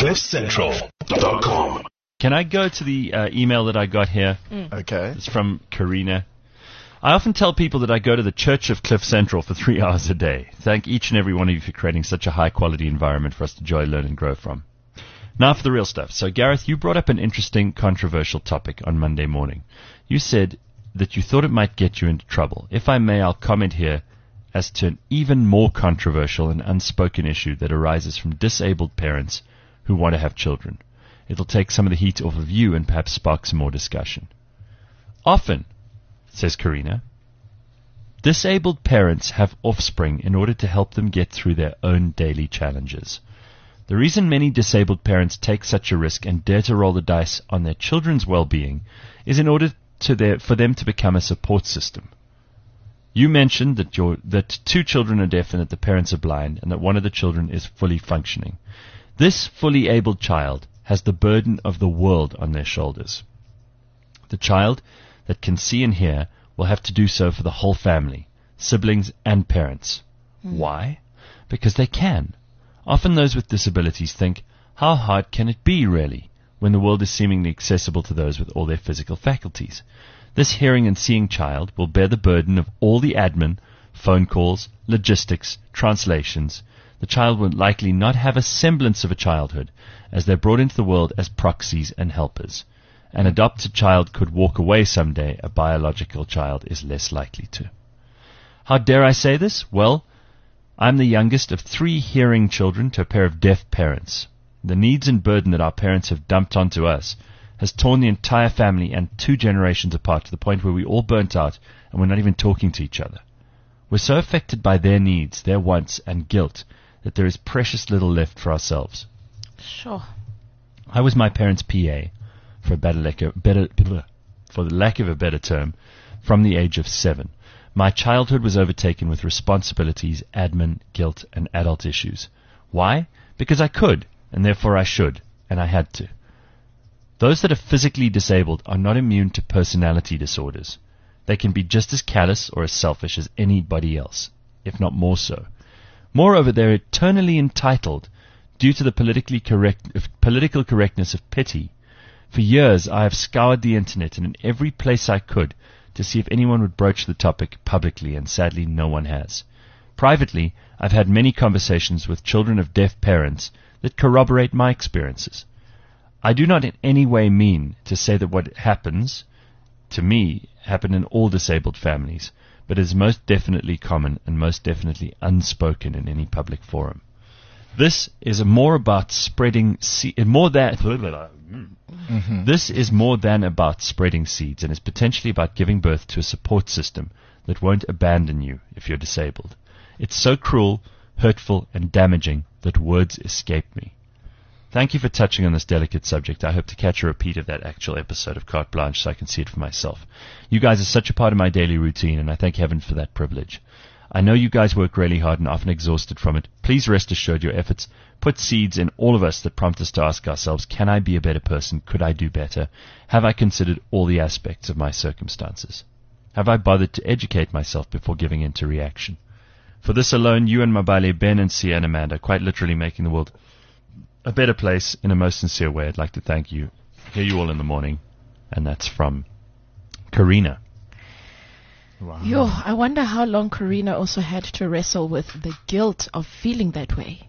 CliffCentral.com. Can I go to the email that I got here? Okay. It's from Karina. I often tell people that I go to the Church of Cliff Central for 3 hours a day. Thank each and every one of you for creating such a high-quality environment for us to enjoy, learn, and grow from. Now for the real stuff. So, Gareth, you brought up an interesting, controversial topic on Monday morning. You said that you thought it might get you into trouble. If I may, I'll comment here as to an even more controversial and unspoken issue that arises from disabled parents who want to have children. It'll take some of the heat off of you and perhaps spark some more discussion. Often, says Karina, disabled parents have offspring in order to help them get through their own daily challenges. The reason many disabled parents take such a risk and dare to roll the dice on their children's well-being is in order for them to become a support system. You mentioned that 2 children are deaf and that the parents are blind and that one of the children is fully functioning. This fully abled child has the burden of the world on their shoulders. The child that can see and hear will have to do so for the whole family, siblings and parents. Why? Because they can. Often those with disabilities think, how hard can it be, really, when the world is seemingly accessible to those with all their physical faculties? This hearing and seeing child will bear the burden of all the admin, phone calls, logistics, translations. The child will likely not have a semblance of a childhood, as they're brought into the world as proxies and helpers. An adopted child could walk away someday. A biological child is less likely to. How dare I say this? Well, I'm the youngest of 3 hearing children to a pair of deaf parents. The needs and burden that our parents have dumped onto us has torn the entire family and 2 generations apart to the point where we all burnt out and we're not even talking to each other. We're so affected by their needs, their wants, and guilt that there is precious little left for ourselves. Sure. I was my parents' PA, for the lack of a better term, from the age of 7. My childhood was overtaken with responsibilities, admin, guilt, and adult issues. Why? Because I could, and therefore I should, and I had to. Those that are physically disabled are not immune to personality disorders. They can be just as callous or as selfish as anybody else, if not more so. Moreover, they're eternally entitled due to the political correctness of pity. For years, I have scoured the internet and in every place I could to see if anyone would broach the topic publicly, and sadly no one has. Privately, I've had many conversations with children of deaf parents that corroborate my experiences. I do not in any way mean to say that what happens to me happened in all disabled families, but is most definitely common and most definitely unspoken in any public forum. This is more about spreading This is more than about spreading seeds, and is potentially about giving birth to a support system that won't abandon you if you're disabled. It's so cruel, hurtful, and damaging that words escape me. Thank you for touching on this delicate subject. I hope to catch a repeat of that actual episode of Carte Blanche so I can see it for myself. You guys are such a part of my daily routine, and I thank heaven for that privilege. I know you guys work really hard and often exhausted from it. Please rest assured your efforts put seeds in all of us that prompt us to ask ourselves, can I be a better person? Could I do better? Have I considered all the aspects of my circumstances? Have I bothered to educate myself before giving in to reaction? For this alone, you and Mabale, Ben, and Sia and Amanda, quite literally making the world a better place in a most sincere way. I'd like to thank you. Hear you all in the morning. And that's from Karina. Wow. Yo, I wonder how long Karina also had to wrestle with the guilt of feeling that way.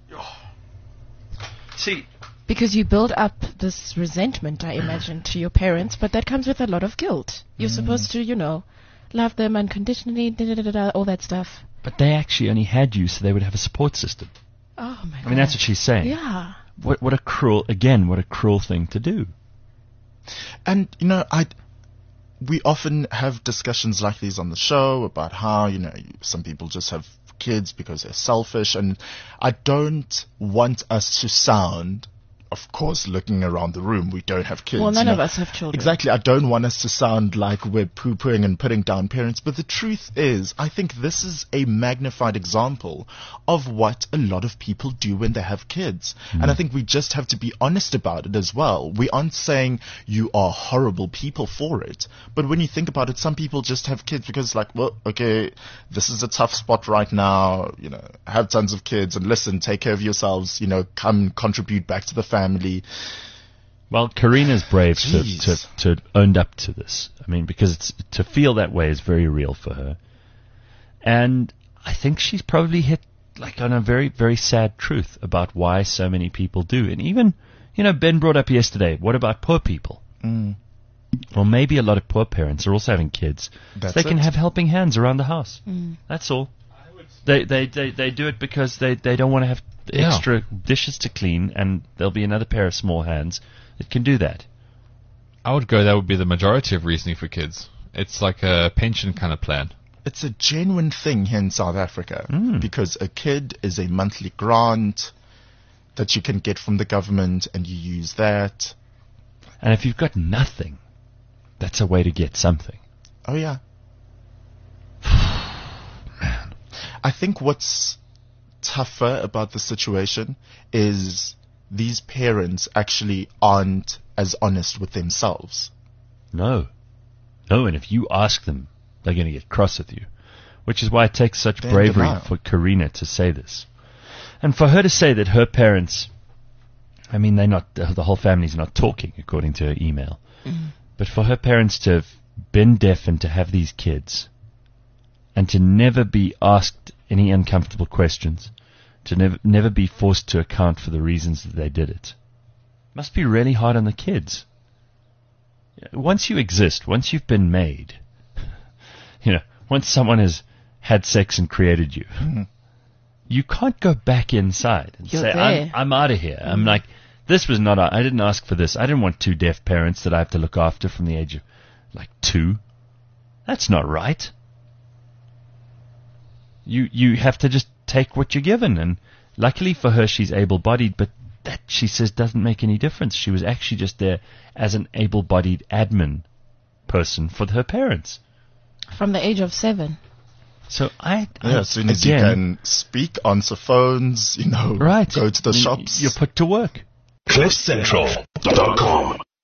See, because you build up this resentment, I imagine, to your parents, but that comes with a lot of guilt. You're supposed to, love them unconditionally, all that stuff. but they actually only had you so they would have a support system. Oh, my God. I mean, that's what she's saying. Yeah. What a cruel thing to do. And, we often have discussions like these on the show about how, some people just have kids because they're selfish. And I don't want us to sound, of course, looking around the room, we don't have kids. Well, none of us have children. Exactly. I don't want us to sound like we're poo-pooing and putting down parents. But the truth is, I think this is a magnified example of what a lot of people do when they have kids. And I think we just have to be honest about it as well. We aren't saying you are horrible people for it. But when you think about it, some people just have kids because it's like, well, okay, this is a tough spot right now. Have tons of kids and listen, take care of yourselves, come contribute back to the family. family. Well, Karina's brave Jeez. to own up to this. I mean, because to feel that way is very real for her. And I think she's probably hit like on a very, very sad truth about why so many people do. And even, Ben brought up yesterday, what about poor people? Well, maybe a lot of poor parents are also having kids. So they can have helping hands around the house. That's all. They do it because they don't want to have extra dishes to clean, and there'll be another pair of small hands that can do that. I would go that would be the majority of reasoning for kids. It's like a pension kind of plan. It's a genuine thing here in South Africa because a kid is a monthly grant that you can get from the government, and you use that. And if you've got nothing, that's a way to get something. Oh, yeah. Man. I think what's tougher about the situation is these parents actually aren't as honest with themselves. No, and if you ask them, they're going to get cross with you, which is why it takes such bravery for Karina to say this. And for her to say that her parents, I mean, the whole family's not talking, according to her email. But for her parents to have been deaf and to have these kids, and to never be asked any uncomfortable questions, to never be forced to account for the reasons that they did it, must be really hard on the kids. Once you exist, once you've been made, once someone has had sex and created you, you can't go back inside and say, I'm out of here. I'm like, this was not, I didn't ask for this. I didn't want 2 deaf parents that I have to look after from the age of, 2. That's not right. You have to just take what you're given. And luckily for her, she's able-bodied, but that, she says, doesn't make any difference. She was actually just there as an able-bodied admin person for her parents. From the age of 7. So as soon as you can speak, answer phones, right. go to the shops. You're put to work. CliffCentral.com